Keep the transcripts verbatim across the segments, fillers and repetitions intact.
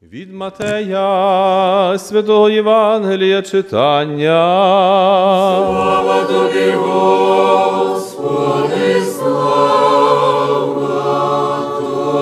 Від Матея, Святого Євангелія читання. Слава Тобі, Господи, слава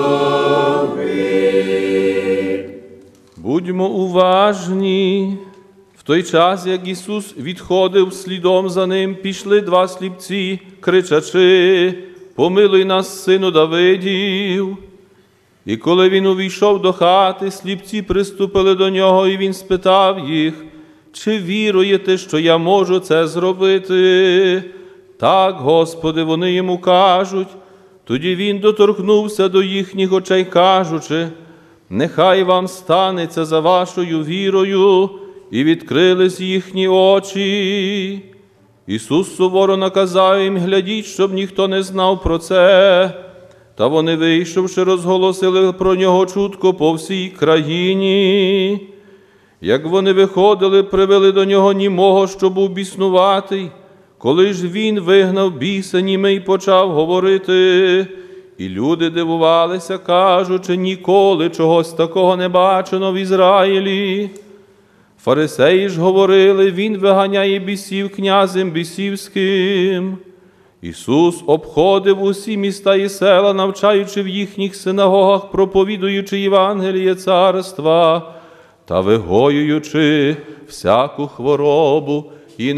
Тобі. Будьмо уважні. В той час, як Ісус відходив, слідом за Ним пішли два сліпці, кричачи: «Помилуй нас, Сину Давидів!» І коли він увійшов до хати, сліпці приступили до нього, і він спитав їх: «Чи віруєте, що я можу це зробити?» «Так, Господи», вони йому кажуть. Тоді він доторкнувся до їхніх очей, кажучи: «Нехай вам станеться за вашою вірою», і відкрились їхні очі. Ісус суворо наказав їм: «Глядіть, щоб ніхто не знав про це». Та вони, вийшовши, розголосили про нього чутко по всій країні. Як вони виходили, привели до нього німого, що був біснуватий. Коли ж він вигнав біса, німий почав говорити. І люди дивувалися, кажучи: «Ніколи чогось такого не бачено в Ізраїлі». Фарисеї ж говорили: «Він виганяє бісів князем бісівським». Ісус обходив усі міста і села, навчаючи в їхніх синагогах, проповідуючи Євангеліє царства та вигоюючи всяку хворобу і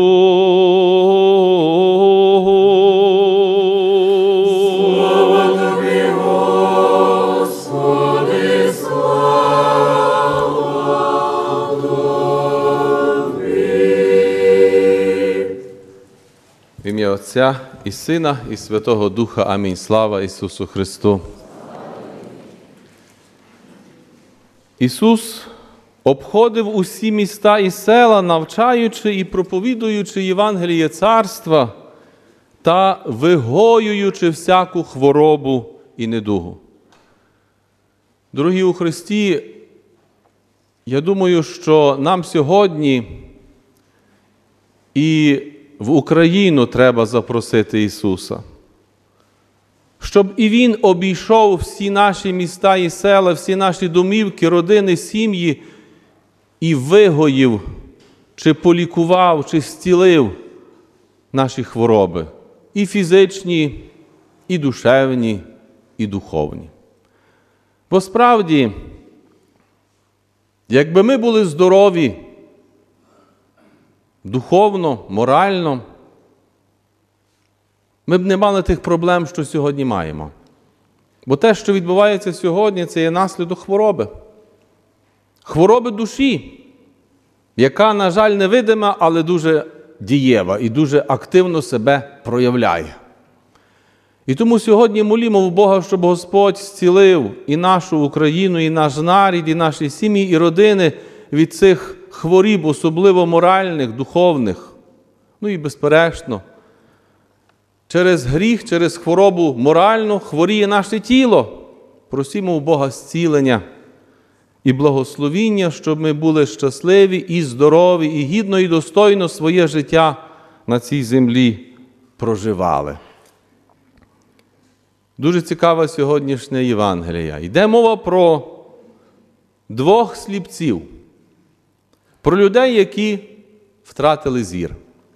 недугу. Слава Тобі, Господи, слава Тобі. В ім'я Отця і Сина, і Святого Духа. Амінь. Слава Ісусу Христу. Ісус обходив усі міста і села, навчаючи і проповідуючи Євангеліє царства та вигоюючи всяку хворобу і недугу. Дорогі у Христі, я думаю, що нам сьогодні і в Україну треба запросити Ісуса, щоб і Він обійшов всі наші міста і села, всі наші домівки, родини, сім'ї і вигоїв, чи полікував, чи зцілив наші хвороби, і фізичні, і душевні, і духовні. Бо справді, якби ми були здорові, духовно, морально, ми б не мали тих проблем, що сьогодні маємо. Бо те, що відбувається сьогодні, це є наслідок хвороби. Хвороби душі, яка, на жаль, невидима, але дуже дієва і дуже активно себе проявляє. І тому сьогодні молімо в Бога, щоб Господь зцілив і нашу Україну, і наш народ, і наші сім'ї, і родини від цих хворіб, особливо моральних, духовних. Ну і безперечно, через гріх, через хворобу моральну хворіє наше тіло. Просімо у Бога зцілення і благословіння, щоб ми були щасливі і здорові, і гідно і достойно своє життя на цій землі проживали. Дуже цікава сьогоднішня Євангелія. Йде мова про двох сліпців, про людей, які втратили зір.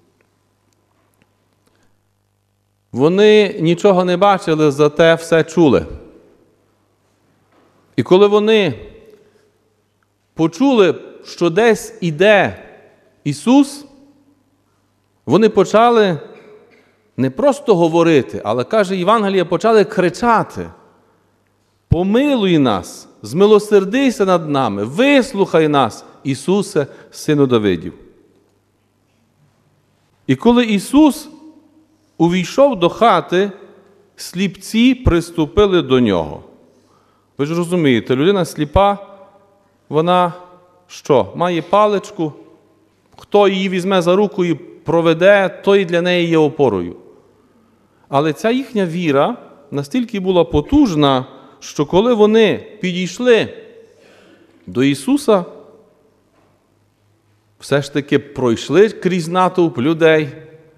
Вони нічого не бачили, зате все чули. І коли вони почули, що десь іде Ісус, вони почали не просто говорити, але, каже Євангеліє, почали кричати: «Помилуй нас, змилосердися над нами, вислухай нас, Ісусе, Сину Давидів». І коли Ісус увійшов до хати, сліпці приступили до Нього. Ви ж розумієте, людина сліпа, вона що? Має паличку, хто її візьме за руку і проведе, той для неї є опорою. Але ця їхня віра настільки була потужна, що коли вони підійшли до Ісуса, все ж таки пройшли крізь натовп людей,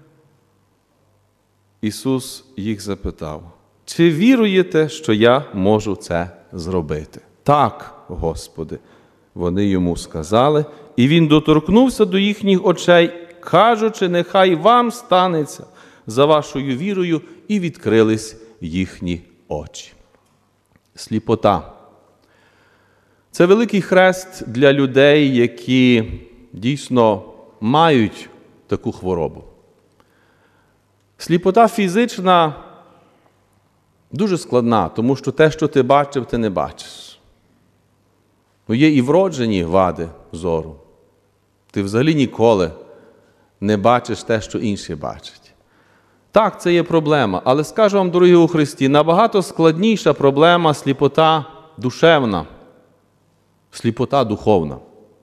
Ісус їх запитав: «Чи віруєте, що я можу це зробити?» «Так», Господи. Вони йому сказали, і він доторкнувся до їхніх очей, кажучи, нехай вам станеться за вашою вірою, і відкрились їхні очі. Сліпота. Це великий хрест для людей, які дійсно мають таку хворобу. Сліпота фізична дуже складна, тому що те, що ти бачив, ти не бачиш. Ну, є і вроджені вади зору. Ти взагалі ніколи не бачиш те, що інші бачать. Так, це є проблема, але скажу вам, дорогі у Христі, набагато складніша проблема – сліпота душевна, сліпота духовна.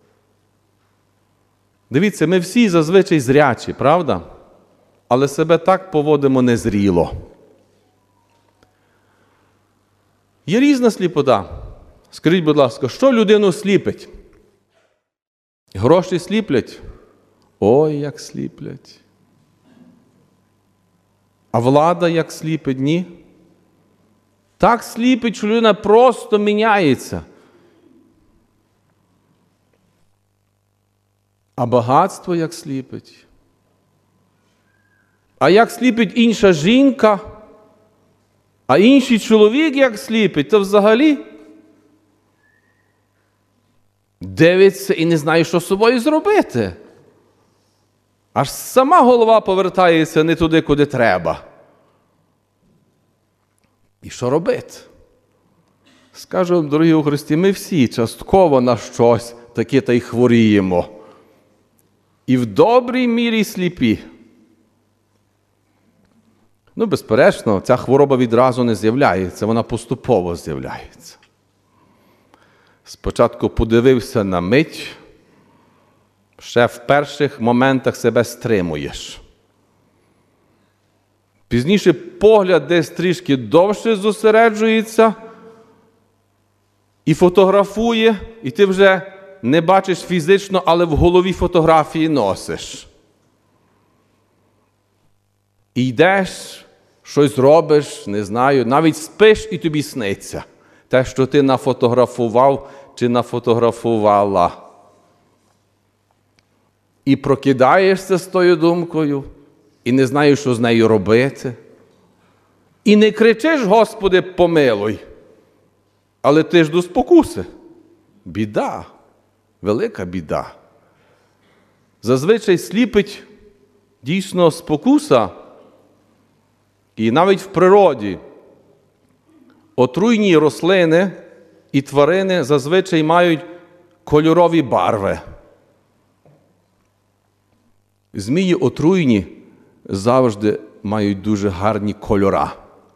Дивіться, ми всі зазвичай зрячі, правда? Але себе так поводимо незріло. Є різна сліпота. Скажіть, будь ласка, що людину сліпить? Гроші сліплять? Ой, як сліплять. А влада як сліпить? Ні. Так сліпить, що людина просто міняється. А багатство як сліпить? А як сліпить інша жінка? А інший чоловік як сліпить? То взагалі дивиться і не знає, що з собою зробити. Аж сама голова повертається не туди, куди треба. І що робити? Скажу вам, дорогі у Христі, ми всі частково на щось таке та й хворіємо. І в добрій мірі сліпі. Ну, безперечно, ця хвороба відразу не з'являється, вона поступово з'являється. Спочатку подивився на мить, ще в перших моментах себе стримуєш. Пізніше погляд десь трішки довше зосереджується і фотографує, і ти вже не бачиш фізично, але в голові фотографії носиш. І йдеш, щось робиш, не знаю, навіть спиш і тобі сниться те, що ти нафотографував чи нафотографувала. І прокидаєшся з тою думкою, і не знаєш, що з нею робити. І не кричиш, Господи, помилуй, але ти ж до спокуси. Біда, велика біда. Зазвичай сліпить дійсно спокуса, і навіть в природі отруйні рослини і тварини зазвичай мають кольорові барви. Змії отруйні завжди мають дуже гарні кольора.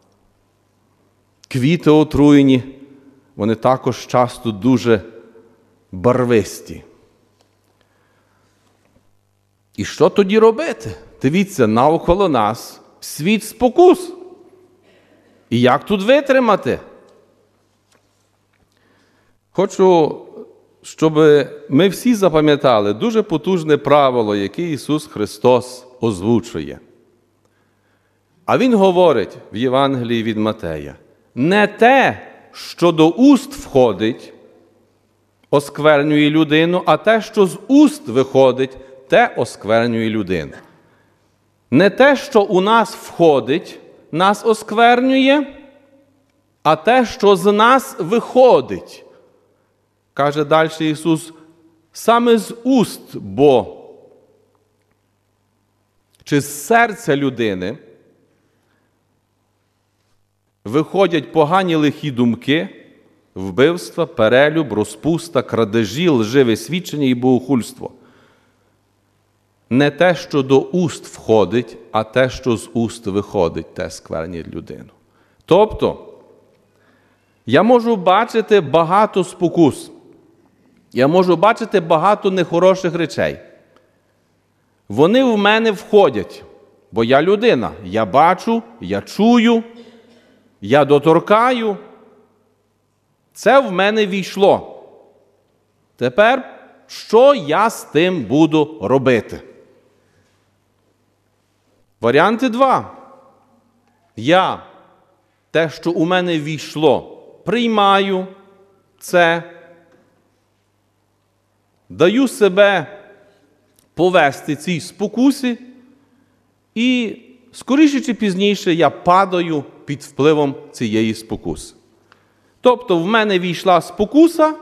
Квіти отруйні, вони також часто дуже барвисті. І що тоді робити? Дивіться, навколо нас світ спокус. І як тут витримати? Хочу, щоб ми всі запам'ятали дуже потужне правило, яке Ісус Христос озвучує. А Він говорить в Євангелії від Матея: не те, що до уст входить, осквернює людину, а те, що з уст виходить, те осквернює людину. Не те, що у нас входить, нас осквернює, а те, що з нас виходить. Каже далі Ісус, саме з уст, бо чи з серця людини виходять погані лихі думки, вбивства, перелюб, розпуста, крадежі, лживе свідчення і богохульство. Не те, що до уст входить, а те, що з уст виходить, те сквернить людину. Тобто, я можу бачити багато спокус. Я можу бачити багато нехороших речей. Вони в мене входять, бо я людина. Я бачу, я чую, я доторкаю. Це в мене війшло. Тепер, що я з тим буду робити? Варіанти два. Я те, що у мене війшло, приймаю це даю себе повести цій спокусі, і скоріше чи пізніше я падаю під впливом цієї спокуси. Тобто в мене війшла спокуса,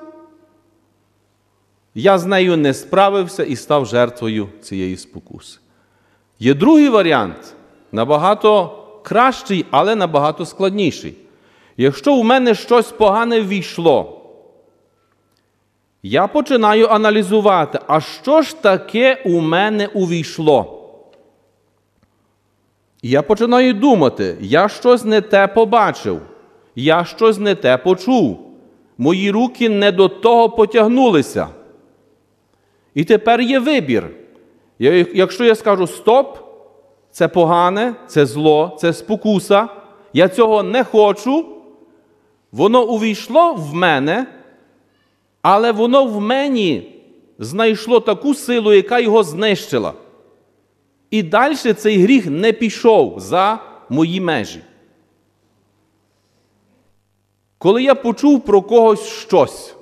я з нею не справився і став жертвою цієї спокуси. Є другий варіант, набагато кращий, але набагато складніший. Якщо в мене щось погане ввійшло, я починаю аналізувати, а що ж таке у мене увійшло? І я починаю думати, я щось не те побачив, я щось не те почув, мої руки не до того потягнулися. І тепер є вибір. Якщо я скажу «стоп», це погане, це зло, це спокуса, я цього не хочу, воно увійшло в мене, але воно в мені знайшло таку силу, яка його знищила. І далі цей гріх не пішов за мої межі. Коли я почув про когось щось,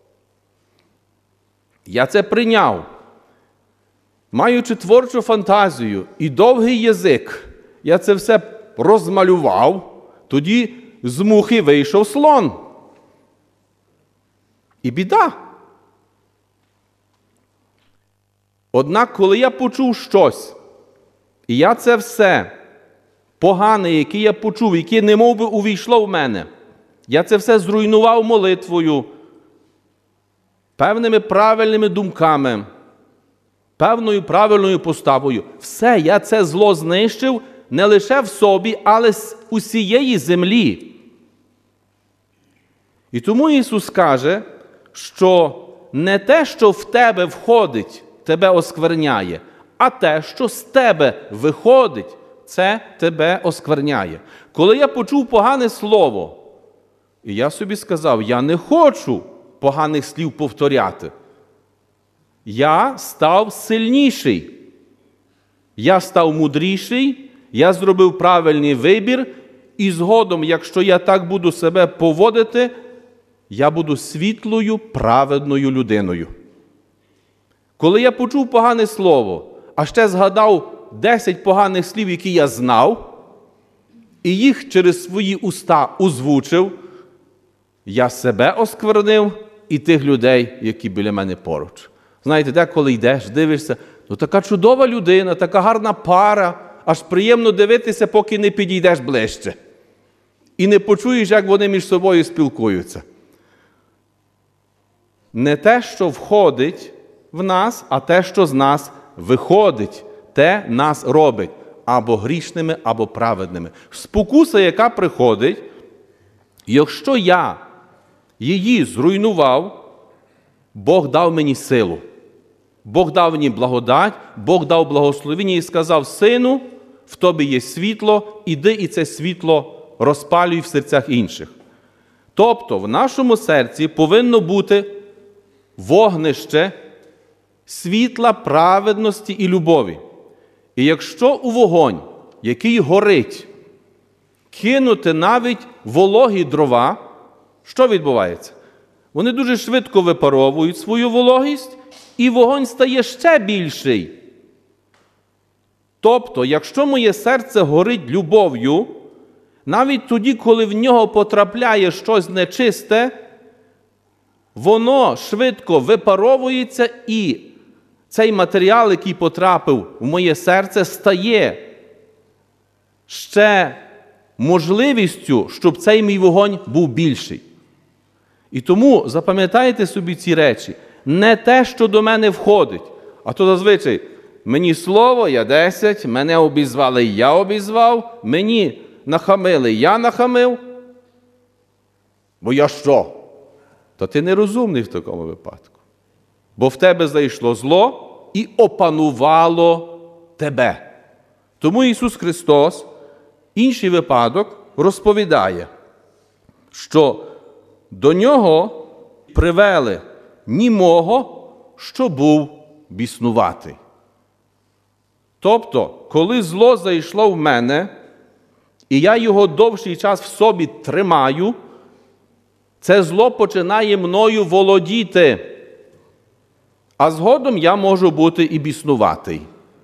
я це прийняв, маючи творчу фантазію і довгий язик, я це все розмалював, тоді з мухи вийшов слон. І біда. Однак, коли я почув щось, і я це все погане, яке я почув, яке немов би увійшло в мене, я це все зруйнував молитвою, певними правильними думками, певною правильною поставою. Все, я це зло знищив не лише в собі, але з усієї землі. І тому Ісус каже, що не те, що в тебе входить, тебе оскверняє, а те, що з тебе виходить, це тебе оскверняє. Коли я почув погане слово, і я собі сказав, я не хочу поганих слів повторяти, я став сильніший, я став мудріший, я зробив правильний вибір, і згодом, якщо я так буду себе поводити, я буду світлою, праведною людиною. Коли я почув погане слово, а ще згадав десять поганих слів, які я знав, і їх через свої уста озвучив, я себе осквернив і тих людей, які біля мене поруч. Знаєте, деколи йдеш, дивишся, ну така чудова людина, така гарна пара, аж приємно дивитися, поки не підійдеш ближче. І не почуєш, як вони між собою спілкуються. Не те, що входить в нас, а те, що з нас виходить, те нас робить або грішними, або праведними. Спокуса, яка приходить, якщо я її зруйнував, Бог дав мені силу. Бог дав мені благодать, Бог дав благословення і сказав, сину, в тобі є світло, іди і це світло розпалюй в серцях інших. Тобто в нашому серці повинно бути вогнище світла, праведності і любові. І якщо у вогонь, який горить, кинути навіть вологі дрова, що відбувається? Вони дуже швидко випаровують свою вологість, і вогонь стає ще більший. Тобто, якщо моє серце горить любов'ю, навіть тоді, коли в нього потрапляє щось нечисте, воно швидко випаровується, і цей матеріал, який потрапив в моє серце, стає ще можливістю, щоб цей мій вогонь був більший. І тому запам'ятайте собі ці речі. Не те, що до мене входить, а то зазвичай мені слово, я десять, мене обізвали, я обізвав, мені нахамили, я нахамив. Бо я що? Та ти нерозумний в такому випадку. Бо в тебе зайшло зло і опанувало тебе. Тому Ісус Христос, інший випадок, розповідає, що до Нього привели німого, що був біснуватий. Тобто, коли зло зайшло в мене, і я його довший час в собі тримаю, це зло починає мною володіти. а згодом я можу бути і біснуватий.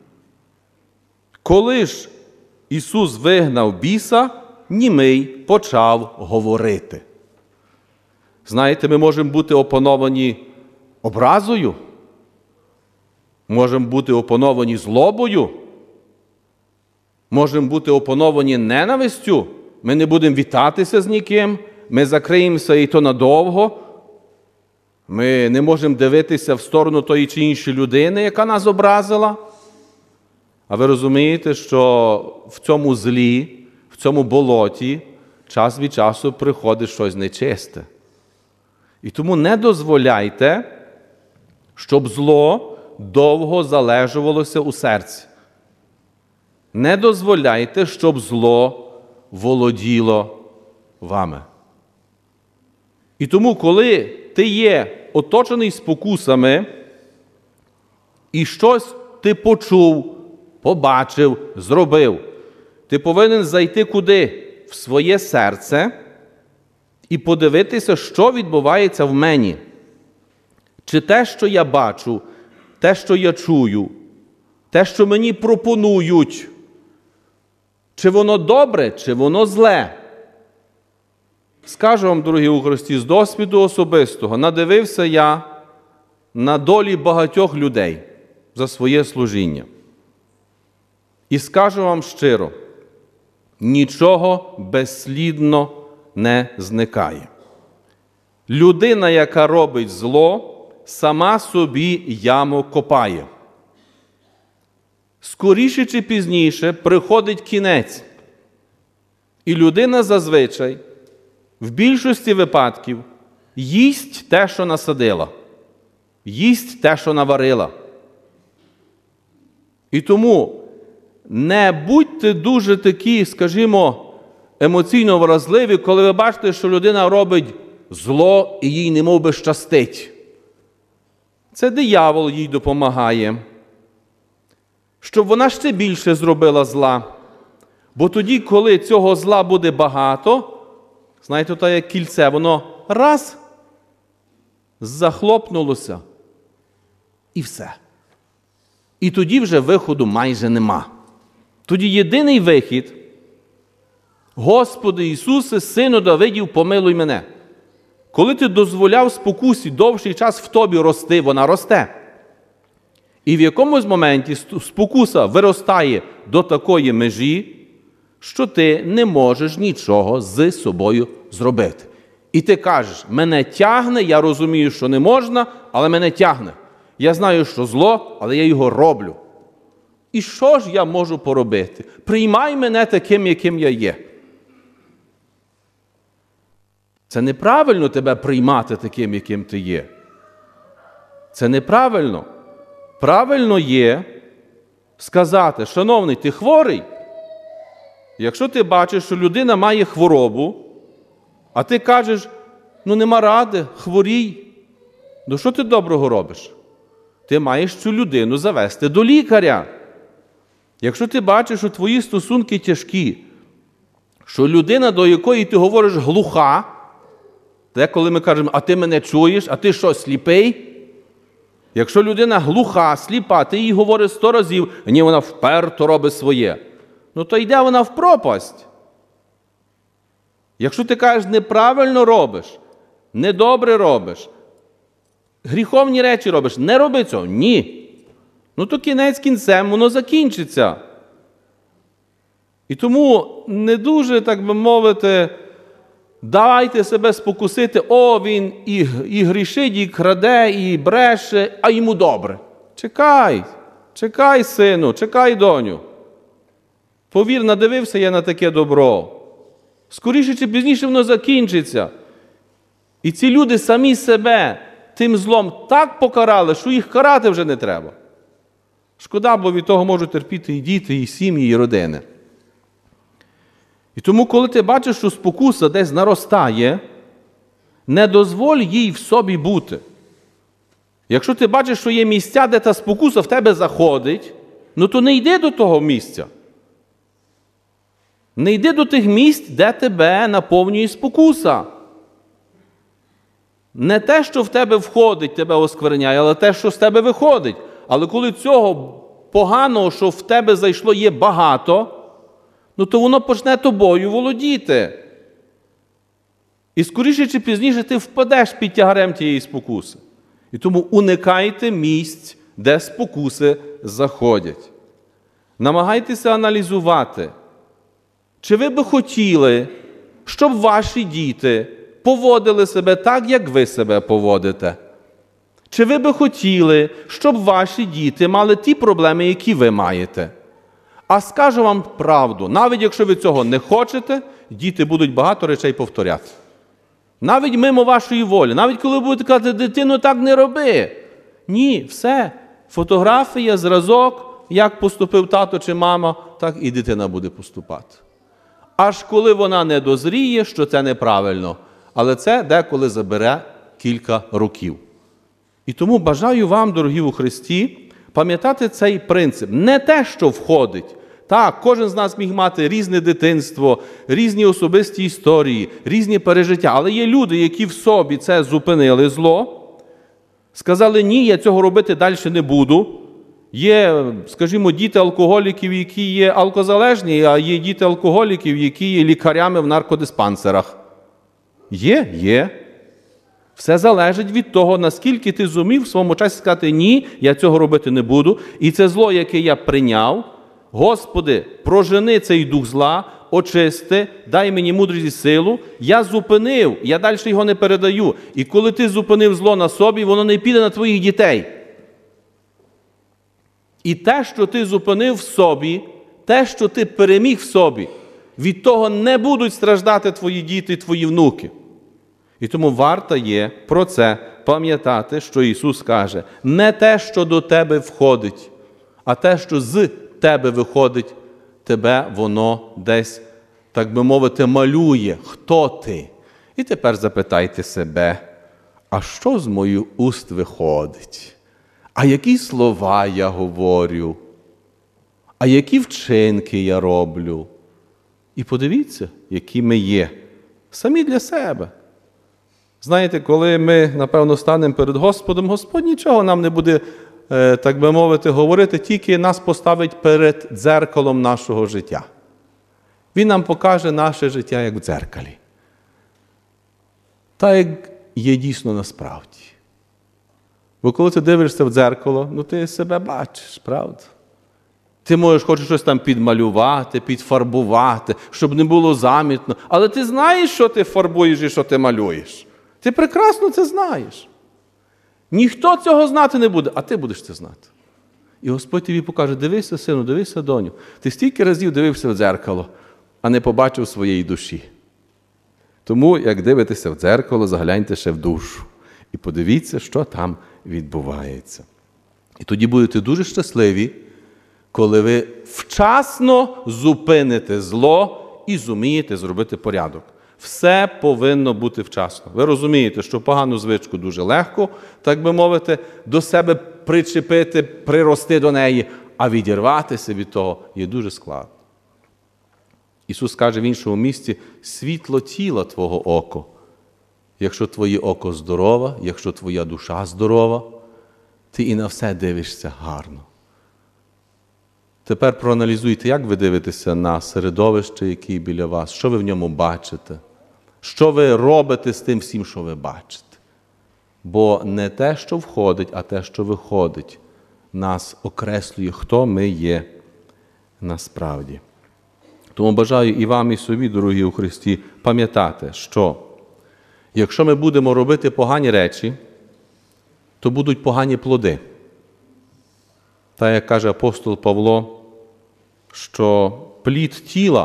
Коли ж Ісус вигнав біса, німий почав говорити. Знаєте, ми можемо бути опановані образою, можемо бути опановані злобою, можемо бути опановані ненавистю, ми не будемо вітатися з ніким, ми закриємося і то надовго, ми не можемо дивитися в сторону тої чи іншої людини, яка нас образила. А ви розумієте, що в цьому злі, в цьому болоті час від часу приходить щось нечисте. І тому не дозволяйте, щоб зло довго залежувалося у серці. Не дозволяйте, щоб зло володіло вами. І тому, коли ти є оточений спокусами, і щось ти почув, побачив, зробив, ти повинен зайти куди? В своє серце і подивитися, що відбувається в мені. Чи те, що я бачу, те, що я чую, те, що мені пропонують, чи воно добре, чи воно зле. Скажу вам, дорогі у Христі, з досвіду особистого, надивився я на долі багатьох людей за своє служіння. І скажу вам щиро, нічого безслідно не зникає. Людина, яка робить зло, сама собі яму копає. Скоріше чи пізніше приходить кінець. І людина зазвичай, в більшості випадків, їсть те, що насадила. Їсть те, що наварила. І тому не будьте дуже такі, скажімо, емоційно вразливі, коли ви бачите, що людина робить зло і їй немов би щастить. Це диявол їй допомагає, щоб вона ще більше зробила зла. Бо тоді, коли цього зла буде багато, знаєте, так як кільце, воно раз, захлопнулося, і все. І тоді вже виходу майже нема. Тоді єдиний вихід – Господи Ісусе, Сину Давидів, помилуй мене. Коли ти дозволяв спокусі довший час в тобі рости, вона росте. І в якомусь моменті спокуса виростає до такої межі, що ти не можеш нічого з собою зробити. І ти кажеш, мене тягне, я розумію, що не можна, але мене тягне. Я знаю, що зло, але я його роблю. І що ж я можу поробити? Приймай мене таким, яким я є. Це неправильно тебе приймати таким, яким ти є. Це неправильно. Правильно є сказати, шановний, ти хворий? Якщо ти бачиш, що людина має хворобу, а ти кажеш, ну нема ради, хворій, ну що ти доброго робиш? Ти маєш цю людину завести до лікаря. Якщо ти бачиш, що твої стосунки тяжкі, що людина, до якої ти говориш, глуха, деколи ми кажемо, а ти мене чуєш, а ти що, сліпий? Якщо людина глуха, сліпа, ти їй говориш сто разів, ні, вона вперто робить своє. Ну то йде вона в пропасть. Якщо ти кажеш, неправильно робиш, недобре робиш, гріховні речі робиш, не роби цього. Ні. Ну то кінець кінцем, воно закінчиться. І тому не дуже, так би мовити, дайте себе спокусити, о, він і, і грішить, і краде, і бреше, а йому добре. Чекай, чекай, сину, чекай, доню. Повір, надивився я на таке добро. Скоріше чи пізніше воно закінчиться. І ці люди самі себе тим злом так покарали, що їх карати вже не треба. Шкода, бо від того можуть терпіти і діти, і сім'ї, і родини. І тому, коли ти бачиш, що спокуса десь наростає, не дозволь їй в собі бути. Якщо ти бачиш, що є місця, де та спокуса в тебе заходить, ну то не йди до того місця. Не йди до тих місць, де тебе наповнює спокуса. Не те, що в тебе входить, тебе оскверняє, але те, що з тебе виходить. Але коли цього поганого, що в тебе зайшло, є багато, ну то воно почне тобою володіти. І скоріше чи пізніше ти впадеш під тягарем тієї спокуси. І тому уникайте місць, де спокуси заходять. Намагайтеся аналізувати, чи ви би хотіли, щоб ваші діти поводили себе так, як ви себе поводите? Чи ви би хотіли, щоб ваші діти мали ті проблеми, які ви маєте? А скажу вам правду, навіть якщо ви цього не хочете, діти будуть багато речей повторяти. Навіть мимо вашої волі, навіть коли ви будете казати, дитино, так не роби. Ні, все. Фотографія, зразок, як поступив тато чи мама, так і дитина буде поступати. Аж коли вона не дозріє, що це неправильно. Але це деколи забере кілька років. І тому бажаю вам, дорогі у Христі, пам'ятати цей принцип. Не те, що входить. Так, кожен з нас міг мати різне дитинство, різні особисті історії, різні пережиття. Але є люди, які в собі це зупинили зло, сказали, ні, я цього робити далі не буду. Є, скажімо, діти алкоголіків, які є алкозалежні, а є діти алкоголіків, які є лікарями в наркодиспансерах. Є? Є. Все залежить від того, наскільки ти зумів в своєму часі сказати, ні, я цього робити не буду. І це зло, яке я прийняв, Господи, прожени цей дух зла, очисти, дай мені мудрість і силу. Я зупинив, я далі його не передаю. І коли ти зупинив зло на собі, воно не піде на твоїх дітей. І те, що ти зупинив в собі, те, що ти переміг в собі, від того не будуть страждати твої діти, твої внуки. І тому варто є про це пам'ятати, що Ісус каже, не те, що до тебе входить, а те, що з тебе виходить, тебе воно десь, так би мовити, малює. Хто ти? І тепер запитайте себе, а що з моїх уст виходить? А які слова я говорю? А які вчинки я роблю? І подивіться, які ми є. Самі для себе. Знаєте, коли ми, напевно, станемо перед Господом, Господь нічого нам не буде, так би мовити, говорити, тільки нас поставить перед дзеркалом нашого життя. Він нам покаже наше життя, як в дзеркалі. Та як є дійсно насправді. Бо коли ти дивишся в дзеркало, ну ти себе бачиш, правда? Ти можеш хочеш щось там підмалювати, підфарбувати, щоб не було замітно. Але ти знаєш, що ти фарбуєш і що ти малюєш. Ти прекрасно це знаєш. Ніхто цього знати не буде, а ти будеш це знати. І Господь тобі покаже, дивися, сину, дивися, доню. Ти стільки разів дивився в дзеркало, а не побачив своєї душі. Тому, як дивитеся в дзеркало, загляньте ще в душу. І подивіться, що там відбувається. І тоді будете дуже щасливі, коли ви вчасно зупините зло і зумієте зробити порядок. Все повинно бути вчасно. Ви розумієте, що погану звичку дуже легко, так би мовити, до себе причепити, прирости до неї, а відірватися від того є дуже складно. Ісус каже в іншому місці, світло тіла твого око. Якщо твоє око здорове, якщо твоя душа здорова, ти і на все дивишся гарно. Тепер проаналізуйте, як ви дивитеся на середовище, яке біля вас, що ви в ньому бачите, що ви робите з тим всім, що ви бачите. Бо не те, що входить, а те, що виходить, нас окреслює, хто ми є насправді. Тому бажаю і вам, і собі, дорогі у Христі, пам'ятати, що якщо ми будемо робити погані речі, то будуть погані плоди. Та, як каже апостол Павло, що плід тіла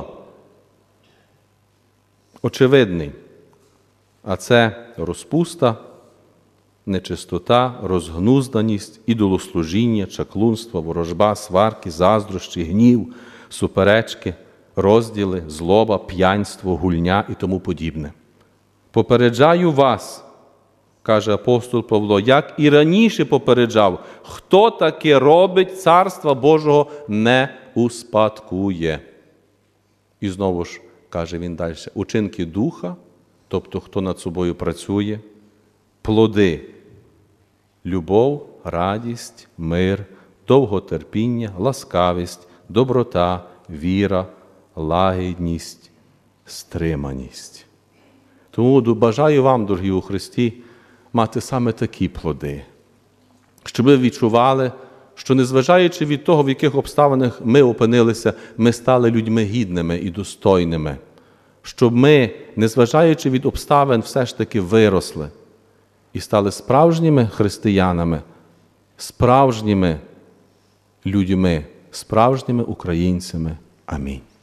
очевидний, а це розпуста, нечистота, розгнузданість, ідолослужіння, чаклунство, ворожба, сварки, заздрощі, гнів, суперечки, розділи, злоба, п'янство, гульня і тому подібне. Попереджаю вас, каже апостол Павло, як і раніше попереджав, хто таке робить, Царства Божого не успадкує. І знову ж, каже він далі, учинки духа, тобто хто над собою працює, плоди – любов, радість, мир, довготерпіння, ласкавість, доброта, віра, лагідність, стриманість. Тому бажаю вам, дорогі у Христі, мати саме такі плоди, щоб ви відчували, що незважаючи від того, в яких обставинах ми опинилися, ми стали людьми гідними і достойними, щоб ми, незважаючи від обставин, все ж таки виросли і стали справжніми християнами, справжніми людьми, справжніми українцями. Амінь.